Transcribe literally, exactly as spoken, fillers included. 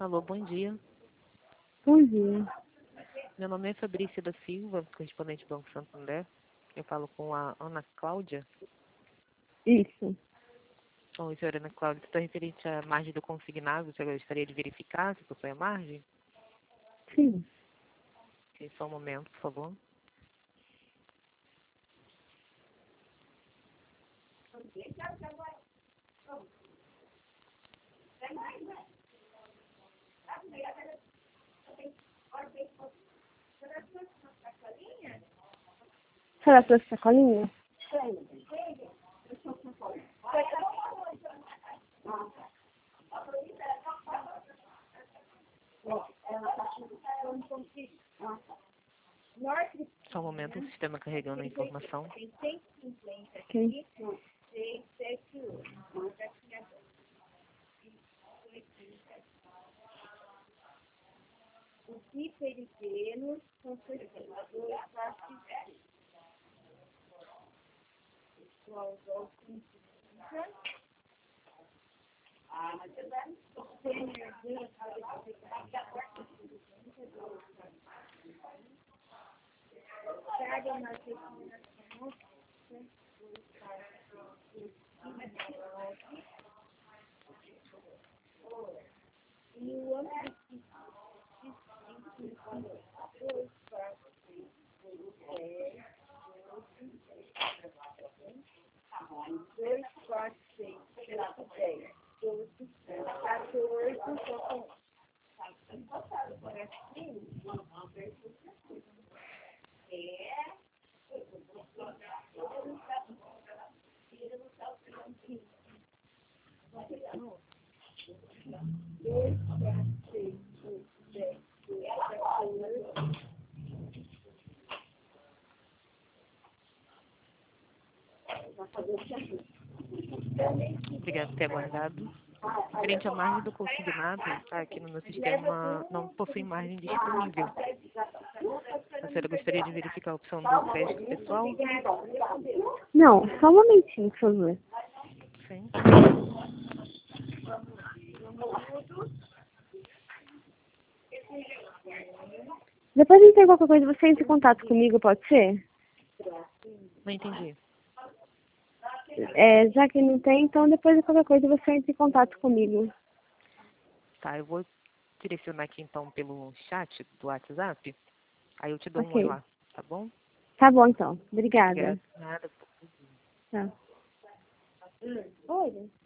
Alô, bom dia. Bom dia. Meu nome é Fabrícia da Silva, correspondente do Banco Santander. Eu falo com a Ana Cláudia. Isso. Oi, senhora Ana Cláudia. Você está referente à margem do consignado? Você gostaria de verificar se possui a margem? Sim. Sim, só um momento, por favor. Será para sacolinha? Só um momento, o sistema carregando a informação. Ok. Obrigada por ter aguardado. Referente à margem do consignado, tá, aqui no meu sistema não possui margem disponível. A senhora gostaria de verificar a opção do crédito pessoal? Não, só um momentinho, por favor. Sim. Depois de ter qualquer coisa, você entra em contato comigo, pode ser? Não entendi. É, já que não tem, então depois de qualquer coisa, você entra em contato comigo. Tá, eu vou direcionar aqui então pelo chat do WhatsApp. Aí eu te dou um oi Ok. lá, tá bom? Tá bom, então. Obrigada. Obrigada. Nada. Tá. Oi.